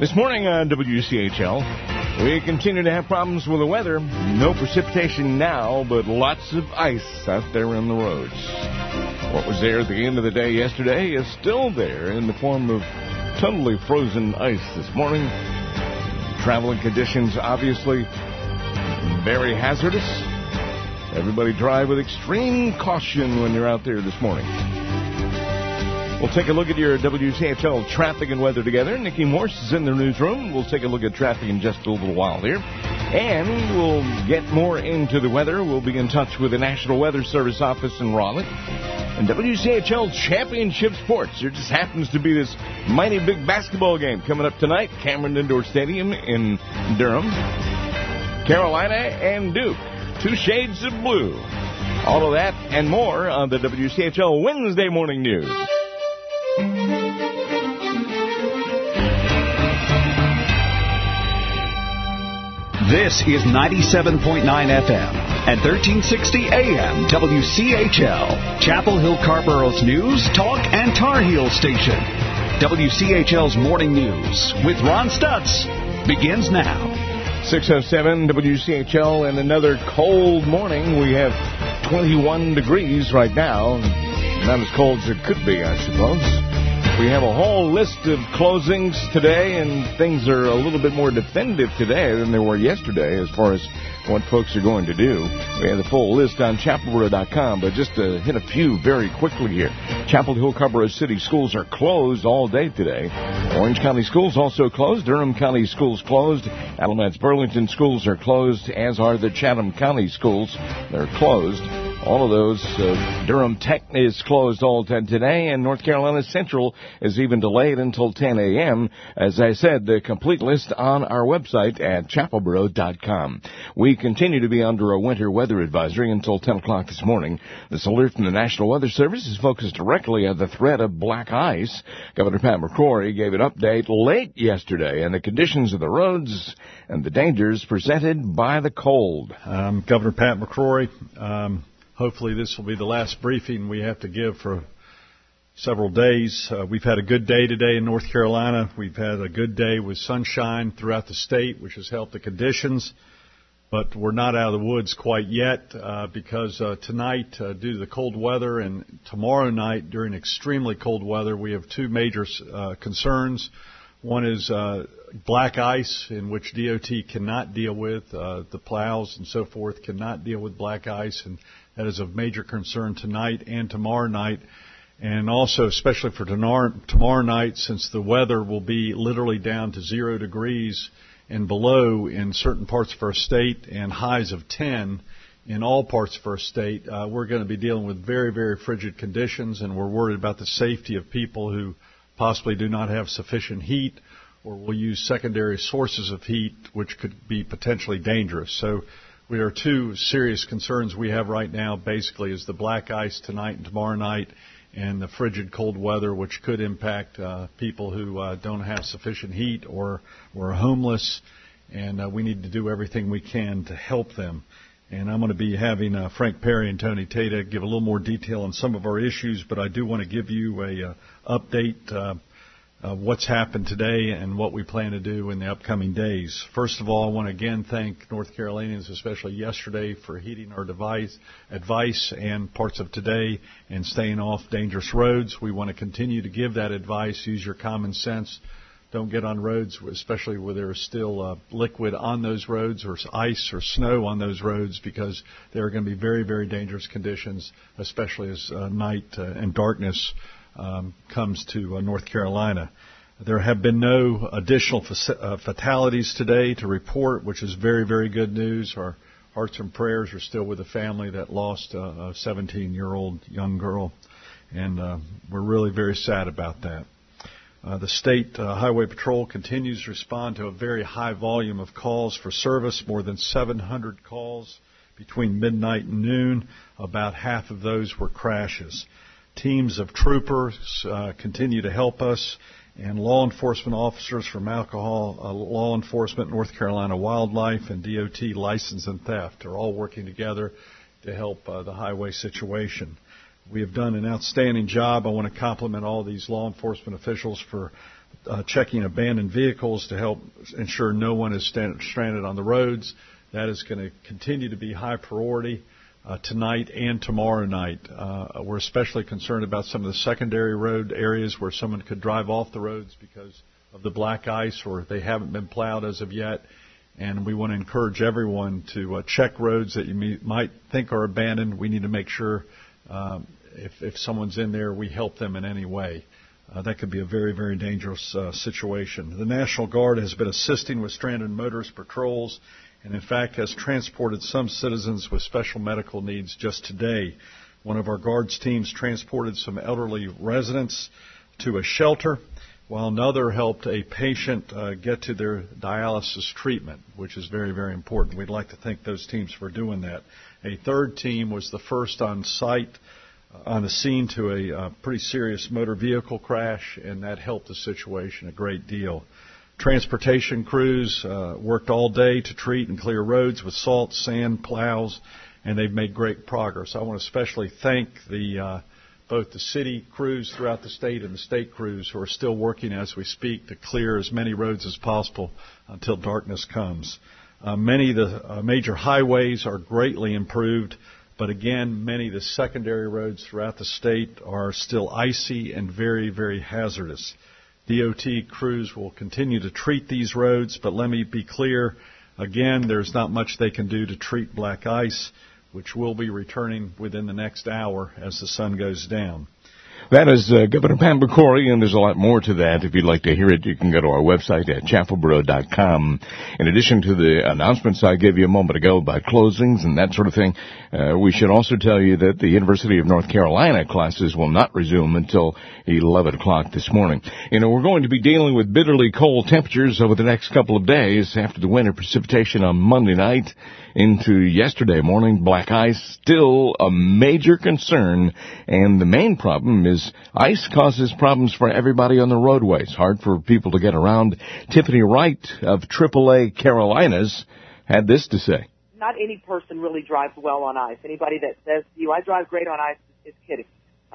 This morning on WCHL, we continue to have problems with the weather. No precipitation now, but lots of ice out there on the roads. What was there at the end of the day yesterday is still there in the form of totally frozen ice this morning. Traveling conditions obviously very hazardous. Everybody drive with extreme caution when you're out there this morning. We'll take a look at your WCHL traffic and weather together. Nikki Morse is in the newsroom. We'll take a look at traffic in just a little while here. And we'll get more into the weather. We'll be in touch with the National Weather Service office in Raleigh. And WCHL Championship Sports. There just happens to be this mighty big basketball game coming up tonight. Cameron Indoor Stadium in Durham. Carolina and Duke. Two shades of blue. All of that and more on the WCHL Wednesday Morning News. This is 97.9 FM and 1360 AM WCHL, Chapel Hill Carborough's news, talk, and Tar Heel station. WCHL's Morning News with Ron Stutz begins now. 6:07 WCHL and another cold morning. We have 21 degrees right now. Not as cold as it could be, I suppose. We have a whole list of closings today, and things are a little bit more definitive today than they were yesterday as far as what folks are going to do. We have the full list on chapelboro.com, but just to hit a few very quickly here. Chapel Hill Carborough City schools are closed all day today. Orange County schools also closed. Durham County schools closed. Alamance Burlington schools are closed, as are the Chatham County schools. They're closed. All of those. Durham Tech is closed all today, and North Carolina Central is even delayed until 10 a.m. As I said, the complete list on our website at chapelboro.com. We continue to be under a winter weather advisory until 10 o'clock this morning. This alert from the National Weather Service is focused directly on the threat of black ice. Governor Pat McCrory gave an update late yesterday on the conditions of the roads and the dangers presented by the cold. Governor Pat McCrory, hopefully this will be the last briefing we have to give for several days. We've had a good day today in North Carolina. We've had a good day with sunshine throughout the state, which has helped the conditions. But we're not out of the woods quite yet because tonight, due to the cold weather, and tomorrow night during extremely cold weather, we have two major concerns. One is black ice, in which DOT cannot deal with. The plows and so forth cannot deal with black ice, and that is of major concern tonight and tomorrow night. And also, especially for tomorrow night, since the weather will be literally down to 0 degrees and below in certain parts of our state and highs of 10 in all parts of our state, we're going to be dealing with very, very frigid conditions, and we're worried about the safety of people who possibly do not have sufficient heat or will use secondary sources of heat, which could be potentially dangerous. So we are two serious concerns we have right now, basically, is the black ice tonight and tomorrow night, and the frigid cold weather, which could impact people who don't have sufficient heat or are homeless, and we need to do everything we can to help them. And I'm going to be having Frank Perry and Tony Tata give a little more detail on some of our issues, but I do want to give you a update of what's happened today and what we plan to do in the upcoming days. First of all, I want to again thank North Carolinians, especially yesterday, for heeding our advice and parts of today and staying off dangerous roads. We want to continue to give that advice. Use your common sense. Don't get on roads, especially where there's still liquid on those roads or ice or snow on those roads, because there are going to be very, very dangerous conditions, especially as night and darkness comes to North Carolina. There have been no additional fatalities today to report, which is very, very good news. Our hearts and prayers are still with the family that lost a 17-year-old young girl, and we're really very sad about that. The State Highway Patrol continues to respond to a very high volume of calls for service, more than 700 calls between midnight and noon. About half of those were crashes. Teams of troopers continue to help us, and law enforcement officers from Alcohol Law Enforcement, North Carolina Wildlife, and DOT License and Theft are all working together to help the highway situation. We have done an outstanding job. I want to compliment all these law enforcement officials for checking abandoned vehicles to help ensure no one is stranded on the roads. That is going to continue to be high priority tonight and tomorrow night. We're especially concerned about some of the secondary road areas where someone could drive off the roads because of the black ice or they haven't been plowed as of yet. And we want to encourage everyone to check roads that you might think are abandoned. We need to make sure if someone's in there, we help them in any way. That could be a very, very dangerous situation. The National Guard has been assisting with stranded motorist patrols and, in fact, has transported some citizens with special medical needs just today. One of our Guards teams transported some elderly residents to a shelter, while another helped a patient get to their dialysis treatment, which is very, very important. We'd like to thank those teams for doing that. A third team was the first on site, on the scene to a pretty serious motor vehicle crash, and that helped the situation a great deal. Transportation crews worked all day to treat and clear roads with salt, sand, plows, and they've made great progress. I want to especially thank both the city crews throughout the state and the state crews who are still working as we speak to clear as many roads as possible until darkness comes. Many of the major highways are greatly improved, but again, many of the secondary roads throughout the state are still icy and very, very hazardous. DOT crews will continue to treat these roads, but let me be clear, again, there's not much they can do to treat black ice, which will be returning within the next hour as the sun goes down. That is Governor Pam Pecori, and there's a lot more to that. If you'd like to hear it, you can go to our website at chapelboro.com. In addition to the announcements I gave you a moment ago about closings and that sort of thing, we should also tell you that the University of North Carolina classes will not resume until 11 o'clock this morning. You know, we're going to be dealing with bitterly cold temperatures over the next couple of days after the winter precipitation on Monday night into yesterday morning. Black ice still a major concern, and the main problem is ice causes problems for everybody on the roadways. Hard for people to get around. Tiffany Wright of AAA Carolinas had this to say. Not any person really drives well on ice. Anybody that says to you, I drive great on ice, is kidding.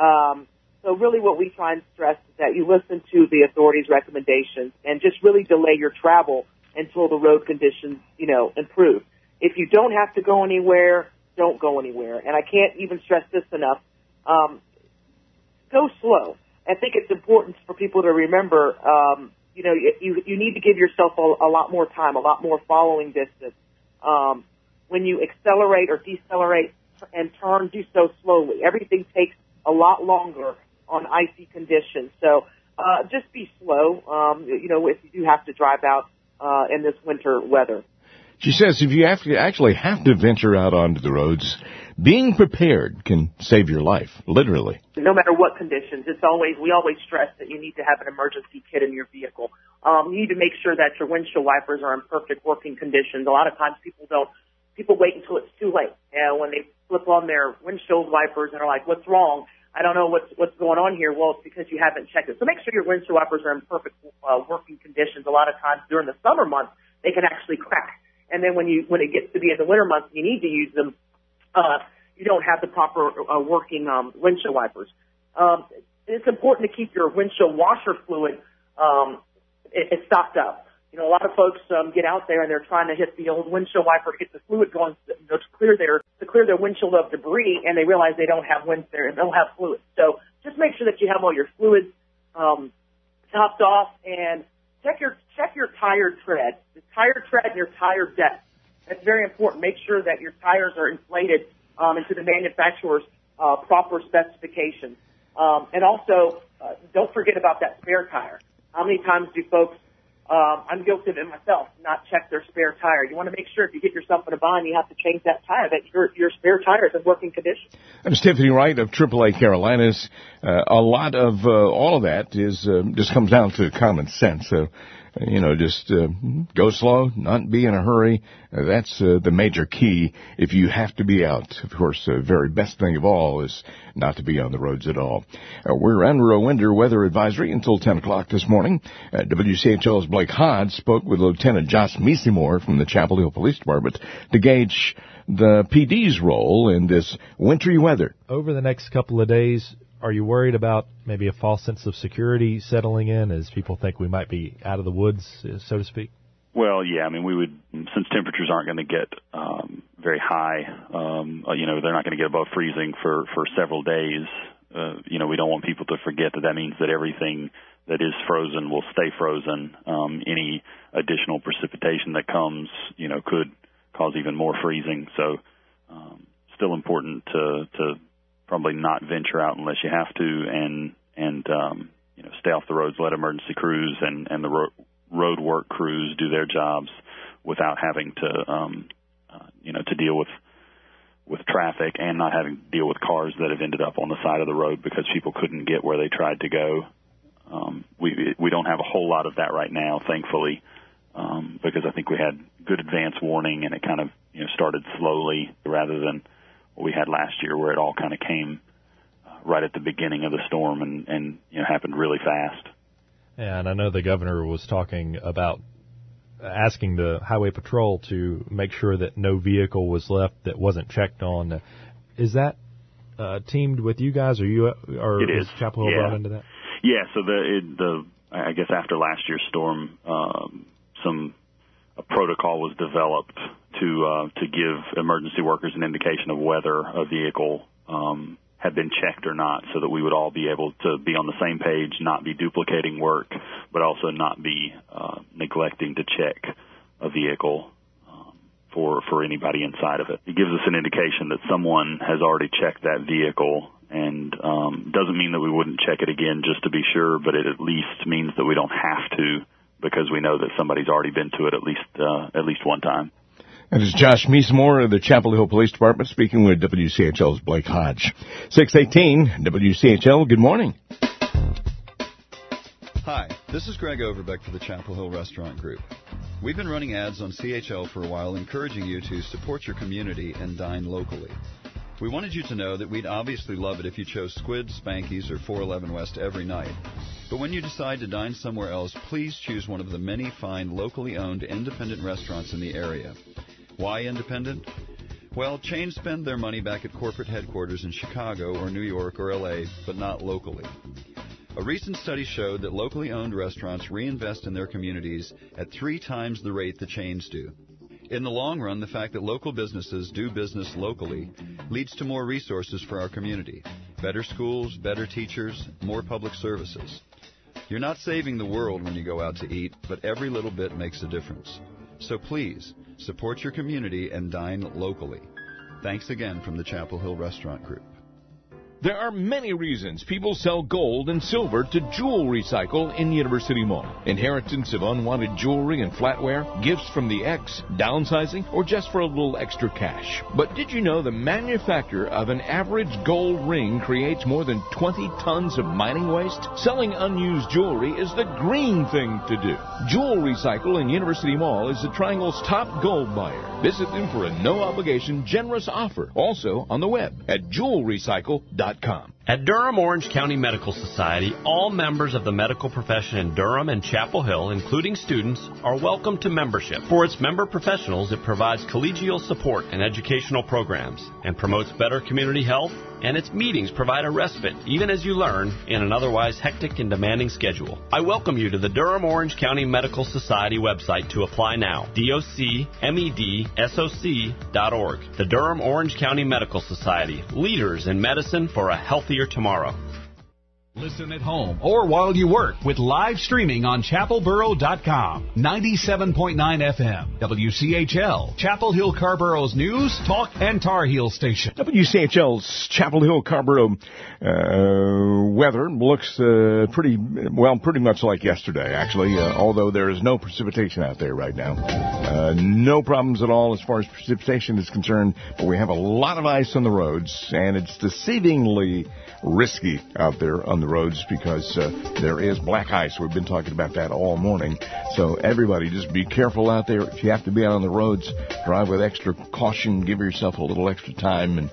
So really what we try and stress is that you listen to the authorities' recommendations and just really delay your travel until the road conditions, improve. If you don't have to go anywhere, don't go anywhere. And I can't even stress this enough. Go slow. I think it's important for people to remember, you need to give yourself a lot more time, a lot more following distance. When you accelerate or decelerate and turn, do so slowly. Everything takes a lot longer on icy conditions. So just be slow, if you do have to drive out in this winter weather. She says if you actually have to venture out onto the roads, being prepared can save your life, literally. No matter what conditions, we always stress that you need to have an emergency kit in your vehicle. You need to make sure that your windshield wipers are in perfect working conditions. A lot of times people wait until it's too late. When they flip on their windshield wipers and are like, what's wrong? I don't know what's going on here. Well, it's because you haven't checked it. So make sure your windshield wipers are in perfect working conditions. A lot of times during the summer months, they can actually crack. And then when it gets to be in the winter months, you need to use them. You don't have the proper working windshield wipers. It's important to keep your windshield washer fluid it's stocked up. A lot of folks get out there and they're trying to hit the old windshield wiper to get the fluid going to clear their windshield of debris, and they realize they don't have fluid. So just make sure that you have all your fluids topped off, and check your tire tread, the tire tread and your tire depth. That's very important. Make sure that your tires are inflated into the manufacturer's proper specifications. And also, don't forget about that spare tire. How many times do folks, I'm guilty of it myself, not check their spare tire? You want to make sure if you get yourself in a bind, you have to change that tire, that your spare tire is in working condition. That's Tiffany Wright of AAA Carolinas. A lot of all of that just comes down to common sense. Just go slow, not be in a hurry. That's the major key if you have to be out. Of course, the very best thing of all is not to be on the roads at all. We're under a winter weather advisory until 10 o'clock this morning. WCHL's Blake Hodge spoke with Lieutenant Josh Meesemore from the Chapel Hill Police Department to gauge the PD's role in this wintry weather. Over the next couple of days, Are you worried about maybe a false sense of security settling in as people think we might be out of the woods, so to speak? Well, yeah. I mean, we would, since temperatures aren't going to get very high, they're not going to get above freezing for several days. We don't want people to forget that means that everything that is frozen will stay frozen. Any additional precipitation that comes, could cause even more freezing. So, still important to probably not venture out unless you have to, and stay off the roads. Let emergency crews and the road work crews do their jobs without having to deal with traffic and not having to deal with cars that have ended up on the side of the road because people couldn't get where they tried to go. We don't have a whole lot of that right now, thankfully, because I think we had good advance warning and it kind of started slowly rather than what we had last year where it all kind of came right at the beginning of the storm and happened really fast. And I know the governor was talking about asking the Highway Patrol to make sure that no vehicle was left that wasn't checked on. Is that teamed with you guys, or it is Chapel Hill brought into that? Yeah. So I guess after last year's storm, a protocol was developed to give emergency workers an indication of whether a vehicle had been checked or not, so that we would all be able to be on the same page, not be duplicating work, but also not be neglecting to check a vehicle for anybody inside of it. It gives us an indication that someone has already checked that vehicle, and doesn't mean that we wouldn't check it again just to be sure, but it at least means that we don't have to because we know that somebody's already been to it at least one time. That is Josh Meesmore of the Chapel Hill Police Department speaking with WCHL's Blake Hodge. 618 WCHL, good morning. Hi, this is Greg Overbeck for the Chapel Hill Restaurant Group. We've been running ads on CHL for a while encouraging you to support your community and dine locally. We wanted you to know that we'd obviously love it if you chose Squid, Spanky's, or 411 West every night. But when you decide to dine somewhere else, please choose one of the many fine locally owned independent restaurants in the area. Why independent? Well, chains spend their money back at corporate headquarters in Chicago or New York or LA, but not locally. A recent study showed that locally owned restaurants reinvest in their communities at 3 times the rate the chains do. In the long run, the fact that local businesses do business locally leads to more resources for our community. Better schools, better teachers, more public services. You're not saving the world when you go out to eat, but every little bit makes a difference. So please, support your community and dine locally. Thanks again from the Chapel Hill Restaurant Group. There are many reasons people sell gold and silver to Jewel Recycle in University Mall. Inheritance of unwanted jewelry and flatware, gifts from the ex, downsizing, or just for a little extra cash. But did you know the manufacture of an average gold ring creates more than 20 tons of mining waste? Selling unused jewelry is the green thing to do. Jewel Recycle in University Mall is the Triangle's top gold buyer. Visit them for a no-obligation, generous offer. Also on the web at jewelrecycle.com. At Durham Orange County Medical Society, all members of the medical profession in Durham and Chapel Hill, including students, are welcome to membership. For its member professionals, it provides collegial support and educational programs and promotes better community health, and its meetings provide a respite, even as you learn, in an otherwise hectic and demanding schedule. I welcome you to the Durham Orange County Medical Society website to apply now. DOCMEDSOC.org. The Durham Orange County Medical Society, leaders in medicine for a healthier tomorrow. Listen at home or while you work with live streaming on chapelboro.com. 97.9 FM, WCHL, Chapel Hill Carborough's news, talk, and Tar Heel station. WCHL's Chapel Hill Carborough weather looks pretty much like yesterday, actually, although there is no precipitation out there right now. No problems at all as far as precipitation is concerned, but we have a lot of ice on the roads, and it's deceivingly risky out there on the roads because there is black ice. We've been talking about that all morning. So everybody just be careful out there. If you have to be out on the roads, drive with extra caution. Give yourself a little extra time, and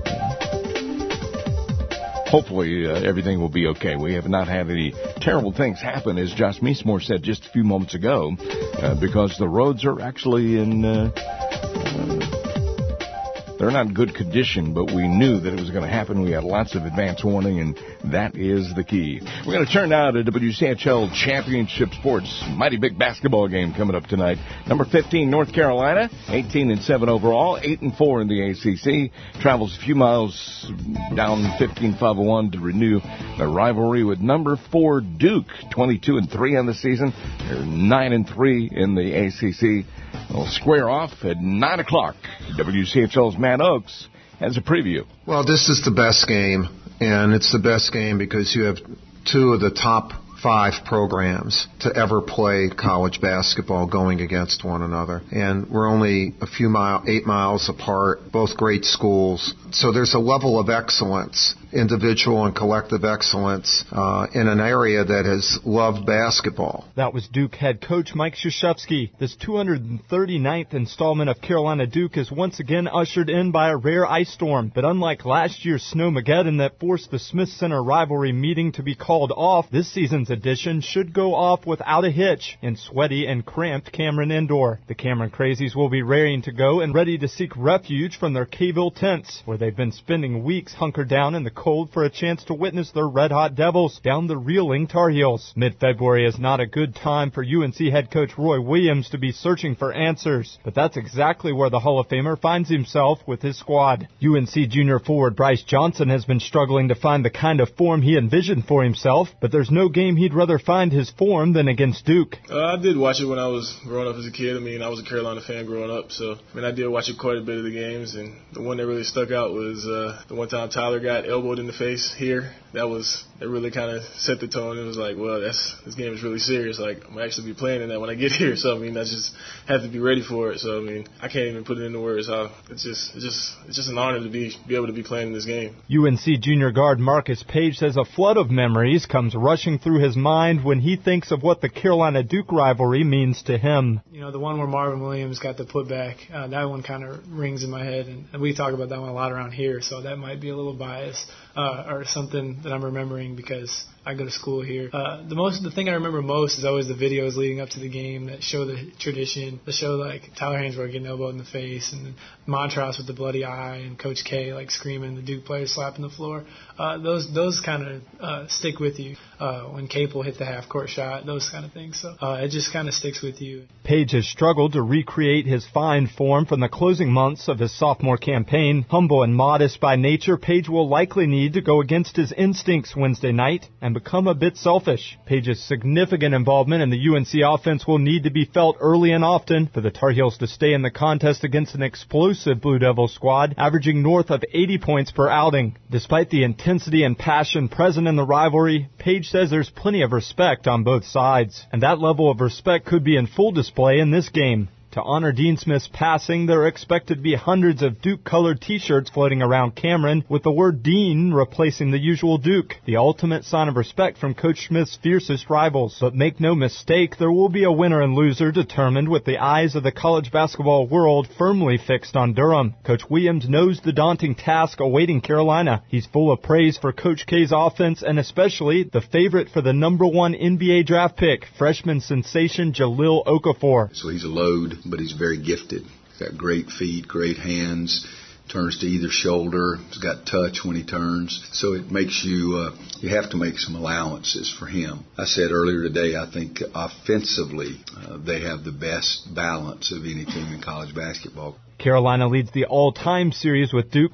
hopefully everything will be okay. We have not had any terrible things happen, as Josh Meesmore said just a few moments ago, because the roads are actually in They're not in good condition, but we knew that it was going to happen. We had lots of advance warning, and that is the key. We're going to turn now to WCHL Championship Sports. Mighty big basketball game coming up tonight. Number 15, North Carolina, 18-7 overall, 8-4 in the ACC. Travels a few miles down 15-501 to renew their rivalry with number 4 Duke, 22-3 on the season. They're 9-3 in the ACC. They'll square off at 9 o'clock. WCHL's Matt Oakes has a preview. Well, this is the best game, and it's the best game because you have two of the top 5 programs to ever play college basketball going against one another. And we're only 8 miles apart, both great schools. So there's a level of excellence, individual and collective excellence, in an area that has loved basketball. That was Duke head coach Mike Krzyzewski. This 239th installment of Carolina Duke is once again ushered in by a rare ice storm. But unlike last year's Snowmageddon that forced the Smith Center rivalry meeting to be called off, this season's edition should go off without a hitch in sweaty and cramped Cameron Indoor. The Cameron Crazies will be raring to go and ready to seek refuge from their K-ville tents, where they've been spending weeks hunkered down in the cold for a chance to witness their red-hot Devils down the reeling Tar Heels. Mid-February is not a good time for UNC head coach Roy Williams to be searching for answers, but that's exactly where the Hall of Famer finds himself with his squad. UNC junior forward Bryce Johnson has been struggling to find the kind of form he envisioned for himself, but there's no game he'd rather find his form than against Duke. I did watch it when I was growing up as a kid. I was a Carolina fan growing up, so I did watch it quite a bit of the games, and the one that really stuck out was the one time Tyler got elbowed in the face here. That really kind of set the tone. It was like, well, this game is really serious. Like, I'm actually be playing in that when I get here. So I just have to be ready for it. So I can't even put it into words. It's just an honor to be able to be playing in this game. UNC junior guard Marcus Page says a flood of memories comes rushing through his mind when he thinks of what the Carolina-Duke rivalry means to him. The one where Marvin Williams got the putback, that one kind of rings in my head, and we talk about that one a lot around here, so that might be a little biased or something that I'm remembering because I go to school here. The thing I remember most is always the videos leading up to the game that show the tradition, that show like Tyler Hansbrough getting elbowed in the face, and Montross with the bloody eye, and Coach K like screaming, the Duke players slapping the floor. Those kind of stick with you. When Capel hit the half-court shot, those kind of things. So it just kind of sticks with you. Page has struggled to recreate his fine form from the closing months of his sophomore campaign. Humble and modest by nature, Page will likely need to go against his instincts Wednesday night and become a bit selfish. Page's significant involvement in the UNC offense will need to be felt early and often for the Tar Heels to stay in the contest against an explosive Blue Devil squad, averaging north of 80 points per outing. Despite the intensity and passion present in the rivalry, Page says there's plenty of respect on both sides, and that level of respect could be in full display in this game. To honor Dean Smith's passing, there are expected to be hundreds of Duke-colored T-shirts floating around Cameron with the word Dean replacing the usual Duke, the ultimate sign of respect from Coach Smith's fiercest rivals. But make no mistake, there will be a winner and loser determined with the eyes of the college basketball world firmly fixed on Durham. Coach Williams knows the daunting task awaiting Carolina. He's full of praise for Coach K's offense and especially the favorite for the number 1 NBA draft pick, freshman sensation Jahlil Okafor. So he's a load, but he's very gifted. He's got great feet, great hands, turns to either shoulder. He's got touch when he turns. So it makes you have to make some allowances for him. I said earlier today, I think offensively they have the best balance of any team in college basketball. Carolina leads the all-time series with Duke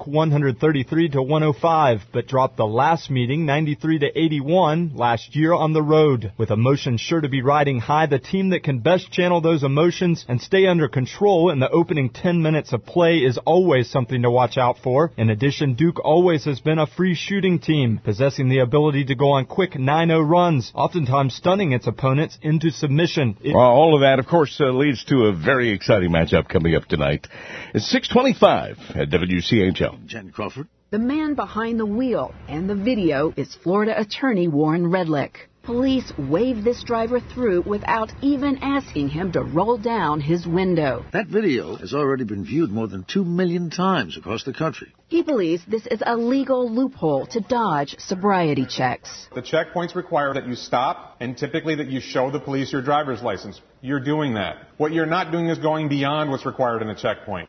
133-105, but dropped the last meeting 93-81 last year on the road. With emotions sure to be riding high, the team that can best channel those emotions and stay under control in the opening 10 minutes of play is always something to watch out for. In addition, Duke always has been a free shooting team, possessing the ability to go on quick 9-0 runs, oftentimes stunning its opponents into submission. All of that, of course, leads to a very exciting matchup coming up tonight. It's 6:25 at WCHL. Jen Crawford. The man behind the wheel and the video is Florida attorney Warren Redlick. Police waved this driver through without even asking him to roll down his window. That video has already been viewed more than 2 million times across the country. He believes this is a legal loophole to dodge sobriety checks. The checkpoints require that you stop and typically that you show the police your driver's license. You're doing that. What you're not doing is going beyond what's required in a checkpoint.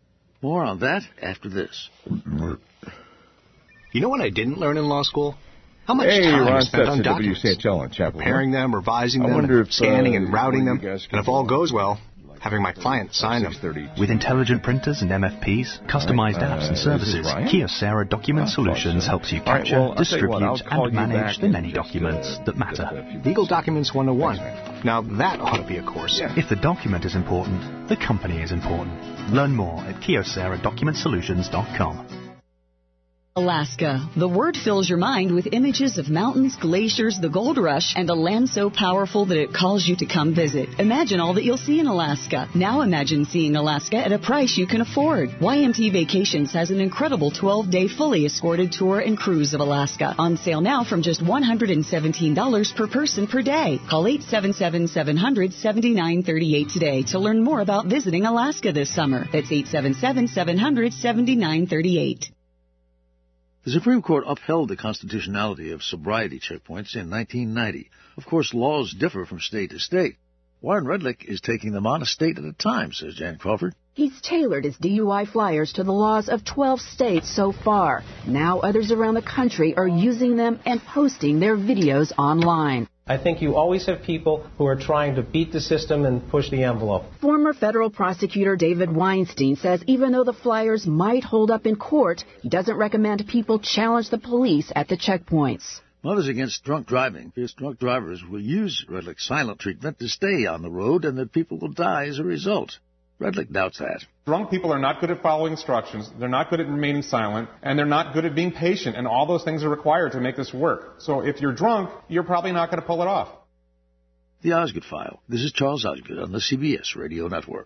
More on that after this. You know what I didn't learn in law school? How much Hey, time Ron is spent on Stetson, documents, WCHL on Chapel Hill. preparing them, revising I them, wonder if, scanning and routing them, you guys and if all goes well, having my client sign them. With intelligent printers and MFPs, customized apps and services, Kyocera Document Solutions helps you capture, distribute, and manage the many documents that matter. Legal Documents 101. Now that ought to be a course. If the document is important, the company is important. Learn more at KyoceraDocumentSolutions.com. Alaska. The word fills your mind with images of mountains, glaciers, the gold rush, and a land so powerful that it calls you to come visit. Imagine all that you'll see in Alaska. Now imagine seeing Alaska at a price you can afford. YMT Vacations has an incredible 12-day fully escorted tour and cruise of Alaska. On sale now from just $117 per person per day. Call 877-700-7938 today to learn more about visiting Alaska this summer. That's 877-700-7938. The Supreme Court upheld the constitutionality of sobriety checkpoints in 1990. Of course, laws differ from state to state. Warren Redlick is taking them on a state at a time, says Jan Crawford. He's tailored his DUI flyers to the laws of 12 states so far. Now others around the country are using them and posting their videos online. I think you always have people who are trying to beat the system and push the envelope. Former federal prosecutor David Weinstein says even though the flyers might hold up in court, he doesn't recommend people challenge the police at the checkpoints. Mothers Against Drunk Driving fears drunk drivers will use Redlick's silent treatment to stay on the road and that people will die as a result. Redlick doubts that. Drunk people are not good at following instructions, they're not good at remaining silent, and they're not good at being patient, and all those things are required to make this work. So if you're drunk, you're probably not going to pull it off. The Osgood File. This is Charles Osgood on the CBS Radio Network.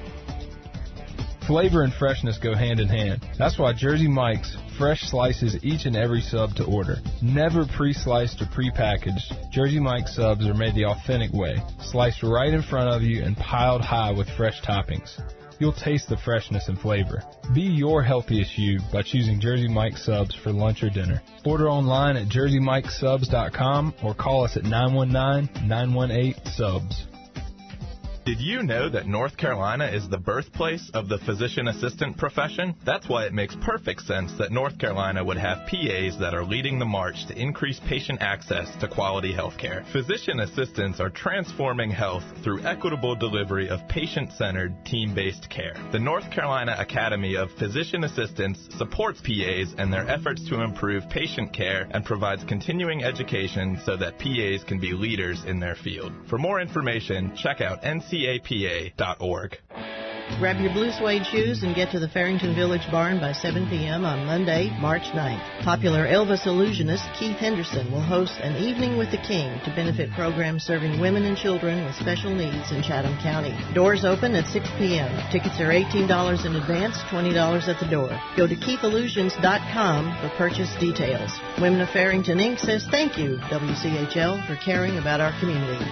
Flavor and freshness go hand in hand. That's why Jersey Mike's fresh slices each and every sub to order. Never pre-sliced or pre-packaged, Jersey Mike's subs are made the authentic way, sliced right in front of you and piled high with fresh toppings. You'll taste the freshness and flavor. Be your healthiest you by choosing Jersey Mike's subs for lunch or dinner. Order online at jerseymikesubs.com or call us at 919-918-SUBS. Did you know that North Carolina is the birthplace of the physician assistant profession? That's why it makes perfect sense that North Carolina would have PAs that are leading the march to increase patient access to quality health care. Physician assistants are transforming health through equitable delivery of patient-centered, team-based care. The North Carolina Academy of Physician Assistants supports PAs and their efforts to improve patient care and provides continuing education so that PAs can be leaders in their field. For more information, check out ncapa.org. Grab your blue suede shoes and get to the Farrington Village Barn by 7 p.m. on Monday, March 9th. Popular Elvis illusionist Keith Henderson will host an Evening with the King to benefit programs serving women and children with special needs in Chatham County. Doors open at 6 p.m. Tickets are $18 in advance, $20 at the door. Go to KeithIllusions.com for purchase details. Women of Farrington Inc. says thank you, WCHL, for caring about our community.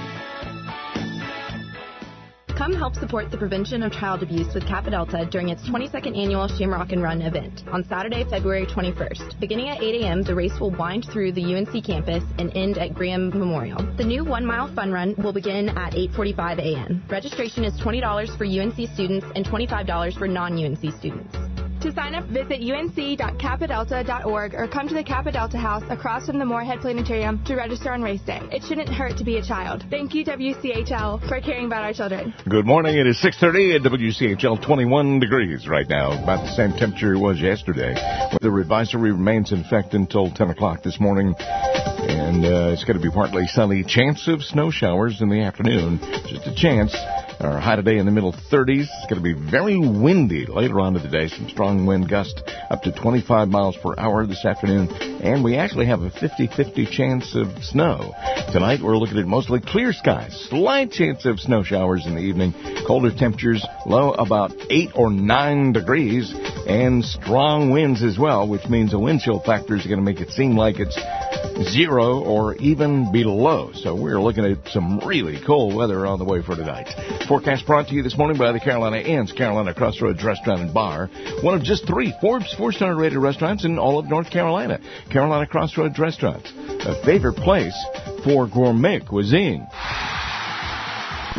Come help support the prevention of child abuse with Kappa Delta during its 22nd annual Shamrock and Run event on Saturday, February 21st. Beginning at 8 a.m., the race will wind through the UNC campus and end at Graham Memorial. The new 1-mile fun run will begin at 8:45 a.m. Registration is $20 for UNC students and $25 for non-UNC students. To sign up, visit unc.kappadelta.org or come to the Kappa Delta House across from the Moorhead Planetarium to register on race day. It shouldn't hurt to be a child. Thank you, WCHL, for caring about our children. Good morning. It is 6:30 at WCHL. 21 degrees right now, about the same temperature it was yesterday. The advisory remains in effect until 10 o'clock this morning, and it's going to be partly sunny. Chance of snow showers in the afternoon, just a chance. Our high today in the middle 30s. It's going to be very windy later on in the day. Some strong wind gusts up to 25 miles per hour this afternoon. And we actually have a 50-50 chance of snow. Tonight we're looking at mostly clear skies. Slight chance of snow showers in the evening. Colder temperatures, low about 8 or 9 degrees. And strong winds as well, which means the wind chill factors are going to make it seem like it's 0 or even below. So we're looking at some really cold weather on the way for tonight. Forecast brought to you this morning by the Carolina Inn's Carolina Crossroads Restaurant and Bar, one of just 3 Forbes 4-star rated restaurants in all of North Carolina. Carolina Crossroads Restaurant, a favorite place for gourmet cuisine.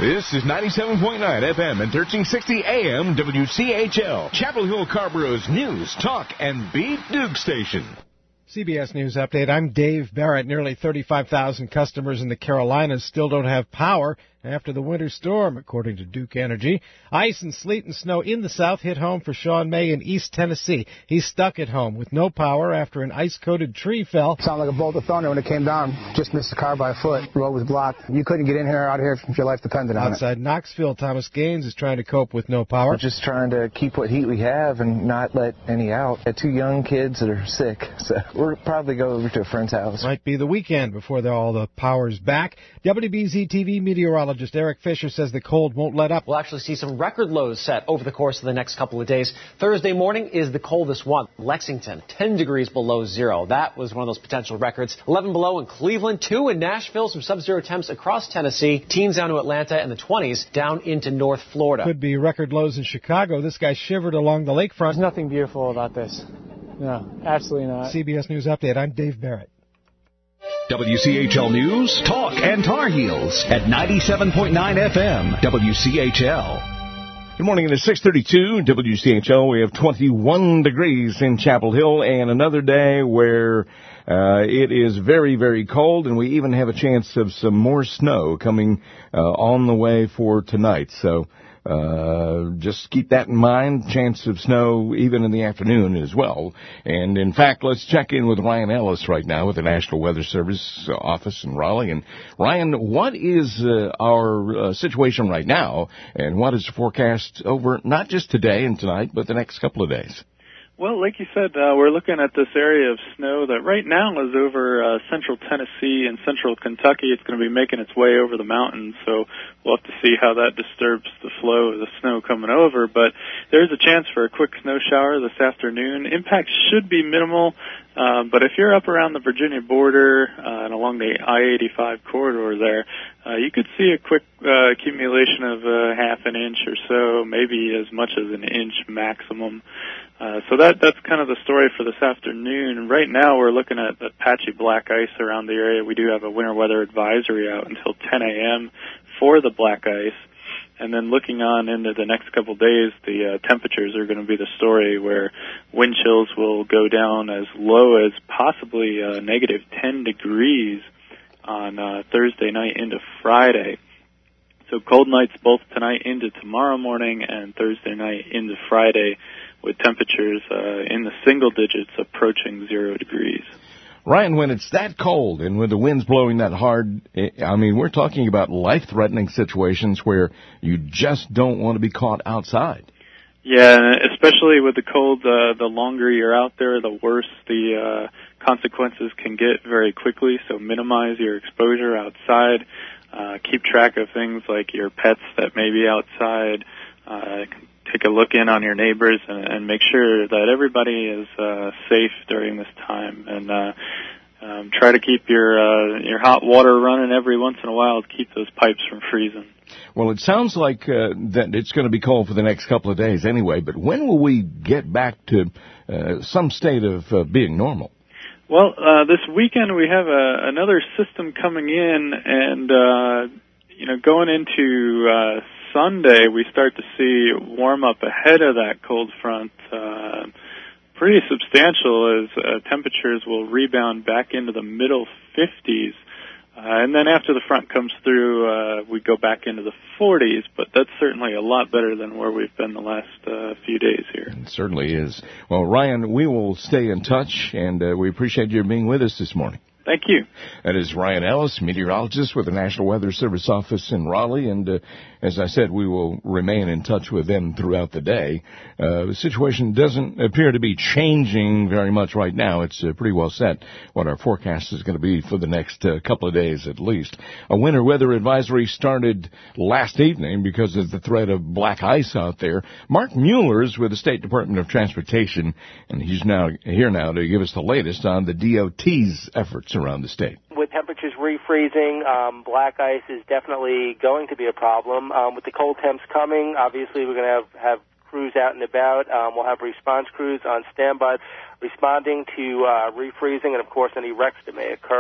This is 97.9 FM and 1360 AM WCHL, Chapel Hill Carborough's news, talk, and beat Duke station. CBS News Update. I'm Dave Barrett. Nearly 35,000 customers in the Carolinas still don't have power after the winter storm, according to Duke Energy. Ice and sleet and snow in the south hit home for Sean May in East Tennessee. He's stuck at home with no power after an ice-coated tree fell. Sounded like a bolt of thunder when it came down. Just missed the car by a foot. The road was blocked. You couldn't get in here or out of here if your life depended on it. Outside Knoxville, Thomas Gaines is trying to cope with no power. We're just trying to keep what heat we have and not let any out. I have 2 young kids that are sick, so we'll probably go over to a friend's house. Might be the weekend before all the power's back. WBZ-TV meteorologist Eric Fisher says the cold won't let up. We'll actually see some record lows set over the course of the next couple of days. Thursday morning is the coldest one. Lexington, 10 degrees below zero. That was one of those potential records. 11 below in Cleveland, 2 in Nashville, some sub-zero temps across Tennessee. Teens down to Atlanta and the 20s down into North Florida. Could be record lows in Chicago. This guy shivered along the lakefront. There's nothing beautiful about this. No, absolutely not. CBS News Update. I'm Dave Barrett. WCHL News, Talk, and Tar Heels at 97.9 FM, WCHL. Good morning. It is 6:32 WCHL. We have 21 degrees in Chapel Hill and another day where it is very, very cold, and we even have a chance of some more snow coming on the way for tonight. So just keep that in mind. Chance of snow even in the afternoon as well. And in fact, let's check in with Ryan Ellis right now with the National Weather Service office in Raleigh. And Ryan, what is our situation right now, and what is the forecast over not just today and tonight, but the next couple of days? Well, like you said, we're looking at this area of snow that right now is over central Tennessee and central Kentucky. It's going to be making its way over the mountains, so we'll have to see how that disturbs the flow of the snow coming over. But there's a chance for a quick snow shower this afternoon. Impact should be minimal, but if you're up around the Virginia border and along the I-85 corridor there, you could see a quick accumulation of half an inch or so, maybe as much as an inch maximum. So that's kind of the story for this afternoon. Right now we're looking at the patchy black ice around the area. We do have a winter weather advisory out until 10 a.m. for the black ice. And then looking on into the next couple days, the temperatures are going to be the story where wind chills will go down as low as possibly negative 10 degrees on Thursday night into Friday. So cold nights both tonight into tomorrow morning and Thursday night into Friday, with temperatures in the single digits approaching 0 degrees. Ryan, when it's that cold and when the wind's blowing that hard, I mean, we're talking about life-threatening situations where you just don't want to be caught outside. Yeah, especially with the cold, the longer you're out there, the worse the consequences can get very quickly. So minimize your exposure outside. Keep track of things like your pets that may be outside. Take a look in on your neighbors and make sure that everybody is safe during this time. And try to keep your hot water running every once in a while to keep those pipes from freezing. Well, it sounds like that it's going to be cold for the next couple of days anyway, but when will we get back to some state of being normal? Well, this weekend we have another system coming in, and going into Sunday, we start to see warm up ahead of that cold front pretty substantial as temperatures will rebound back into the middle 50s. And then after the front comes through, we go back into the 40s, but that's certainly a lot better than where we've been the last few days here. It certainly is. Well, Ryan, we will stay in touch, and we appreciate you being with us this morning. Thank you. That is Ryan Ellis, meteorologist with the National Weather Service office in Raleigh, and as I said, we will remain in touch with them throughout the day. The situation doesn't appear to be changing very much right now. It's pretty well set what our forecast is going to be for the next couple of days at least. A winter weather advisory started last evening because of the threat of black ice out there. Mark Mueller is with the State Department of Transportation, and he's here now to give us the latest on the DOT's efforts around the state. With temperatures refreezing, black ice is definitely going to be a problem. With the cold temps coming, obviously we're going to have crews out and about. We'll have response crews on standby responding to refreezing and, of course, any wrecks that may occur.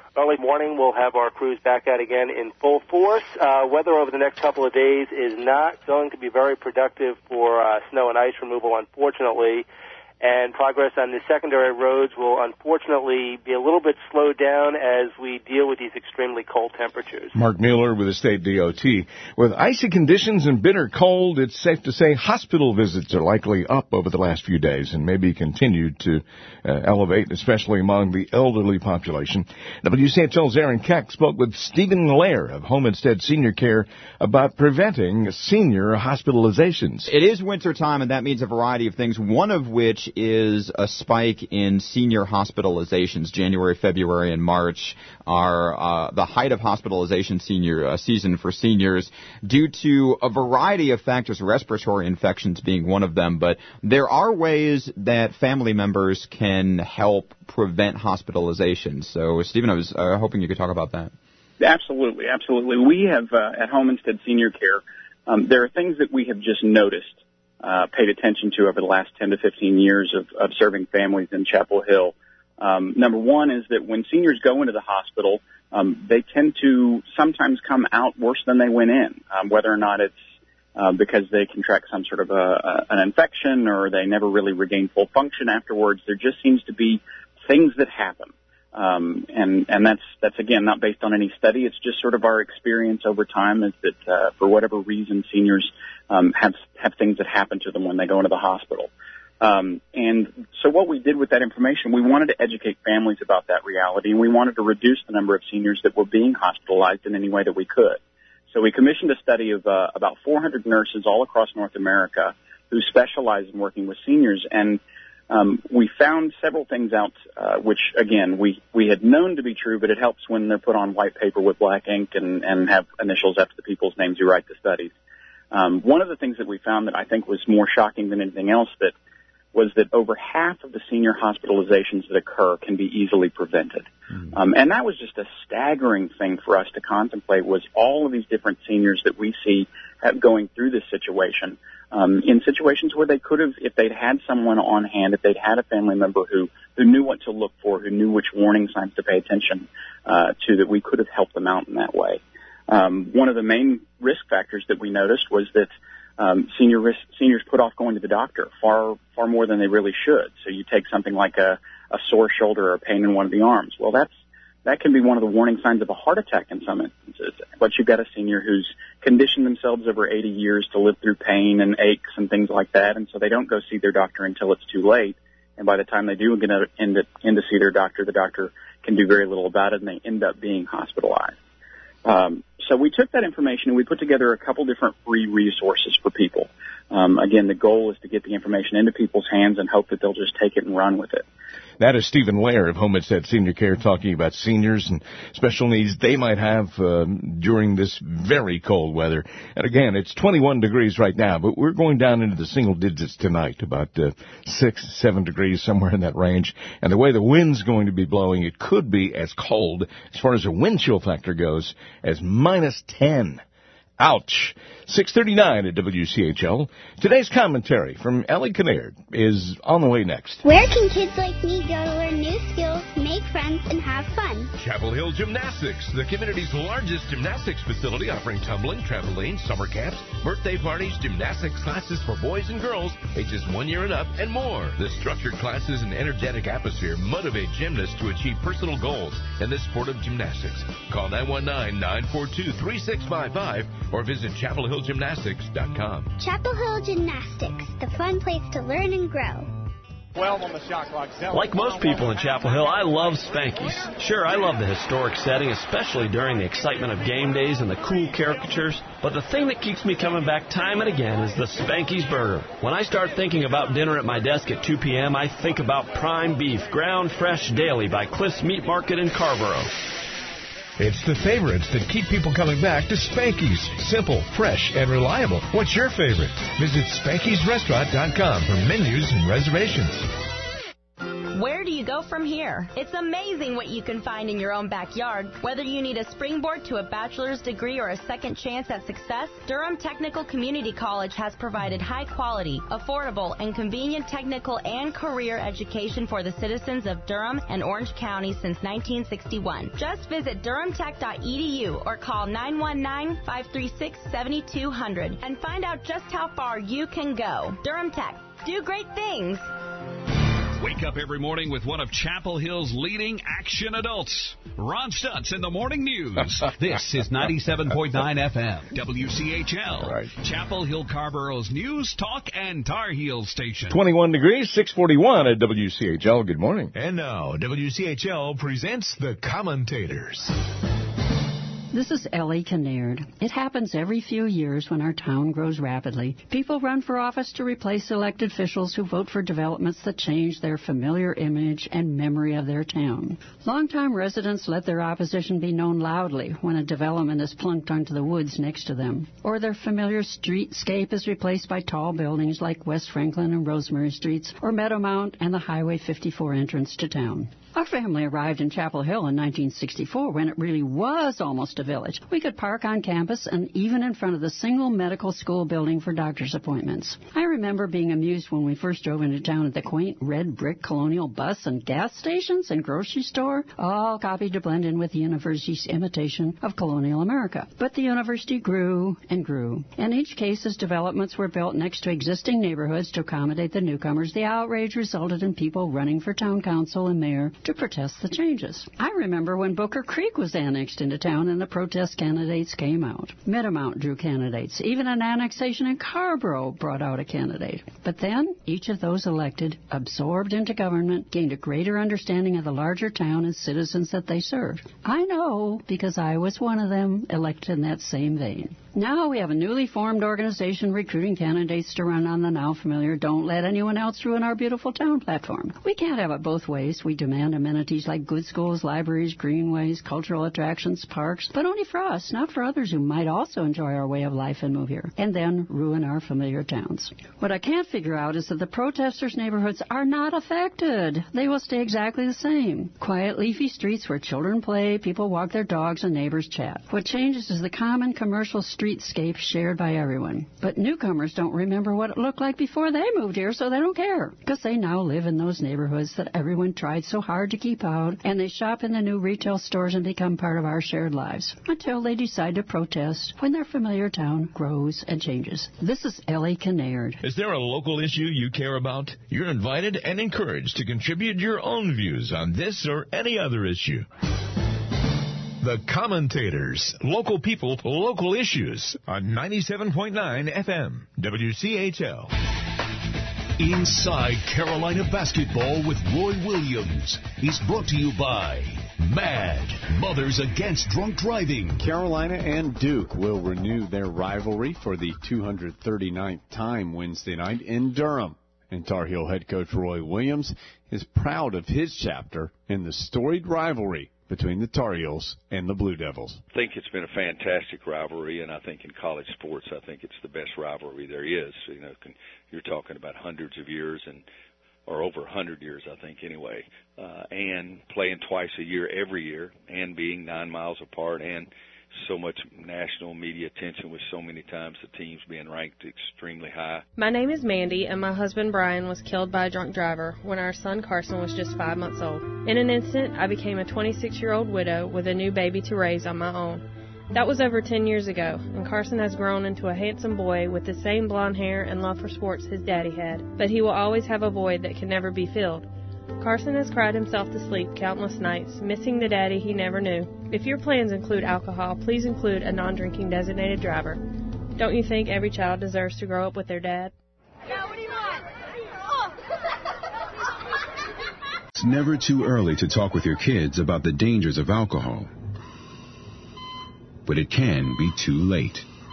Early morning, we'll have our crews back out again in full force. Weather over the next couple of days is not going to be very productive for snow and ice removal, unfortunately. And progress on the secondary roads will unfortunately be a little bit slowed down as we deal with these extremely cold temperatures. Mark Mueller with the State DOT. With icy conditions and bitter cold, it's safe to say hospital visits are likely up over the last few days and maybe continue to elevate, especially among the elderly population. WCHL's Aaron Keck spoke with Stephen Lair of Homestead Senior Care about preventing senior hospitalizations. It is wintertime, and that means a variety of things, one of which is a spike in senior hospitalizations. January, February, and March are the height of hospitalization season for seniors due to a variety of factors, respiratory infections being one of them. But there are ways that family members can help prevent hospitalizations. So, Stephen, I was hoping you could talk about that. Absolutely, absolutely. We have, at Homestead Senior Care, there are things that we have just noticed, paid attention to over the last 10 to 15 years of serving families in Chapel Hill. Number one is that when seniors go into the hospital, they tend to sometimes come out worse than they went in, whether or not it's because they contract some sort of an infection or they never really regain full function afterwards. There just seems to be things that happen. And that's again not based on any study. It's just sort of our experience over time is that for whatever reason seniors have things that happen to them when they go into the hospital. And so what we did with that information, we wanted to educate families about that reality, and we wanted to reduce the number of seniors that were being hospitalized in any way that we could. So we commissioned a study of about 400 nurses all across North America who specialize in working with seniors, and we found several things out, which, again, we had known to be true, but it helps when they're put on white paper with black ink and have initials after the people's names who write the studies. One of the things that we found that I think was more shocking than anything else was that over half of the senior hospitalizations that occur can be easily prevented. And that was just a staggering thing for us to contemplate, was all of these different seniors that we see going through this situation, in situations where they could have, if they'd had someone on hand, if they'd had a family member who knew what to look for, who knew which warning signs to pay attention to, that we could have helped them out in that way. One of the main risk factors that we noticed was that seniors put off going to the doctor far more than they really should. So you take something like a sore shoulder or a pain in one of the arms. Well, that can be one of the warning signs of a heart attack in some instances. But you've got a senior who's conditioned themselves over 80 years to live through pain and aches and things like that, and so they don't go see their doctor until it's too late. And by the time they do get in to see their doctor, the doctor can do very little about it, and they end up being hospitalized. So we took that information and we put together a couple different free resources for people. Again, the goal is to get the information into people's hands and hope that they'll just take it and run with it. That is Stephen Lair of Homestead Senior Care talking about seniors and special needs they might have during this very cold weather. And again, it's 21 degrees right now, but we're going down into the single digits tonight, about 6, 7 degrees, somewhere in that range. And the way the wind's going to be blowing, it could be as cold, as far as the wind chill factor goes, as minus 10. Ouch. 6:39 at WCHL. Today's commentary from Ellie Kinnaird is on the way next. Where can kids like me go to learn new skills, make friends, and have fun? Chapel Hill Gymnastics, the community's largest gymnastics facility, offering tumbling, trampoline, summer camps, birthday parties, gymnastics classes for boys and girls ages 1 year and up, and more. The structured classes and energetic atmosphere motivate gymnasts to achieve personal goals in the sport of gymnastics. Call 919-942-3655 or visit chapelhillgymnastics.com. Chapel Hill Gymnastics, the fun place to learn and grow. 12 on the shot clock. Like most people in Chapel Hill, I love Spanky's. Sure, I love the historic setting, especially during the excitement of game days and the cool caricatures. But the thing that keeps me coming back time and again is the Spanky's burger. When I start thinking about dinner at my desk at 2 p.m., I think about prime beef, ground fresh daily by Cliff's Meat Market in Carrboro. It's the favorites that keep people coming back to Spanky's. Simple, fresh, and reliable. What's your favorite? Visit Spanky'sRestaurant.com for menus and reservations. Where do you go from here? It's amazing what you can find in your own backyard. Whether you need a springboard to a bachelor's degree or a second chance at success, Durham Technical Community College has provided high-quality, affordable, and convenient technical and career education for the citizens of Durham and Orange County since 1961. Just visit durhamtech.edu or call 919-536-7200 and find out just how far you can go. Durham Tech. Do great things. Wake up every morning with one of Chapel Hill's leading action adults. Ron Stutz in the Morning News. This is 97.9 FM, WCHL. Right. Chapel Hill Carborough's News, Talk, and Tar Heel Station. 21 degrees, 641 at WCHL. Good morning. And now, WCHL presents The Commentators. This is Ellie Kinnaird. It happens every few years when our town grows rapidly. People run for office to replace elected officials who vote for developments that change their familiar image and memory of their town. Longtime residents let their opposition be known loudly when a development is plunked onto the woods next to them, or their familiar streetscape is replaced by tall buildings like West Franklin and Rosemary Streets, or Meadowmount and the Highway 54 entrance to town. Our family arrived in Chapel Hill in 1964 when it really was almost a village. We could park on campus and even in front of the single medical school building for doctor's appointments. I remember being amused when we first drove into town at the quaint red brick colonial bus and gas stations and grocery store, all copied to blend in with the university's imitation of colonial America. But the university grew and grew. In each case, as developments were built next to existing neighborhoods to accommodate the newcomers, the outrage resulted in people running for town council and mayor to protest the changes. I remember when Booker Creek was annexed into town and the protest candidates came out. Meadowmount drew candidates. Even an annexation in Carborough brought out a candidate. But then, each of those elected, absorbed into government, gained a greater understanding of the larger town and citizens that they served. I know, because I was one of them, elected in that same vein. Now we have a newly formed organization recruiting candidates to run on the now familiar Don't Let Anyone Else Ruin Our Beautiful Town platform. We can't have it both ways. We demand amenities like good schools, libraries, greenways, cultural attractions, parks, but only for us, not for others who might also enjoy our way of life and move here, and then ruin our familiar towns. What I can't figure out is that the protesters' neighborhoods are not affected. They will stay exactly the same. Quiet, leafy streets where children play, people walk their dogs, and neighbors chat. What changes is the common commercial streetscape shared by everyone. But newcomers don't remember what it looked like before they moved here, so they don't care, because they now live in those neighborhoods that everyone tried so hard to keep out, and they shop in the new retail stores and become part of our shared lives, until they decide to protest when their familiar town grows and changes. This is Ellie Kinnaird. Is there a local issue you care about? You're invited and encouraged to contribute your own views on this or any other issue. The Commentators. Local people, local issues. On 97.9 FM, WCHL. Inside Carolina Basketball with Roy Williams is brought to you by MAD, Mothers Against Drunk Driving. Carolina and Duke will renew their rivalry for the 239th time Wednesday night in Durham. And Tar Heel head coach Roy Williams is proud of his chapter in the storied rivalry between the Tar Heels and the Blue Devils. I think it's been a fantastic rivalry, and I think in college sports, I think it's the best rivalry there is. You know, you're talking about hundreds of years or over 100 years, I think, anyway, and playing twice a year every year and being 9 miles apart and so much national media attention with so many times the teams being ranked extremely high. My name is Mandy, and my husband Brian was killed by a drunk driver when our son Carson was just 5 months old. In an instant, I became a 26-year-old widow with a new baby to raise on my own. That was over 10 years ago, and Carson has grown into a handsome boy with the same blonde hair and love for sports his daddy had, but he will always have a void that can never be filled. Carson has cried himself to sleep countless nights, missing the daddy he never knew. If your plans include alcohol, please include a non-drinking designated driver. Don't you think every child deserves to grow up with their dad? Yeah, what do you want? Oh. It's never too early to talk with your kids about the dangers of alcohol. But it can be too late.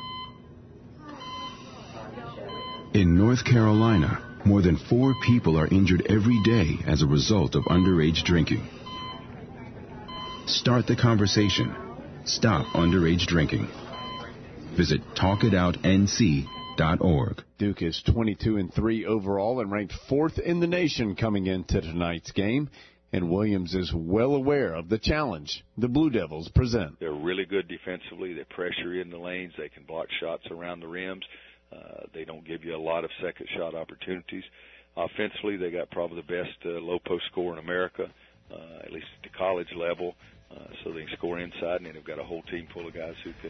In North Carolina, more than 4 people are injured every day as a result of underage drinking. Start the conversation. Stop underage drinking. Visit talkitoutnc.org. WCHL.org. Duke is 22-3 overall and ranked 4th in the nation coming into tonight's game. And Williams is well aware of the challenge the Blue Devils present. They're really good defensively. They pressure in the lanes. They can block shots around the rims. They don't give you a lot of second shot opportunities. Offensively, they got probably the best low post score in America, at least at the college level. So they can score inside, and they've got a whole team full of guys who can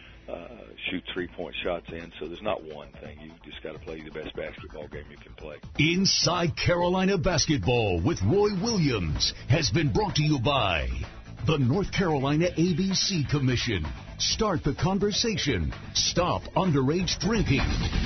shoot three-point shots in. So there's not one thing. You just got to play the best basketball game you can play. Inside Carolina Basketball with Roy Williams has been brought to you by the North Carolina ABC Commission. Start the conversation. Stop underage drinking.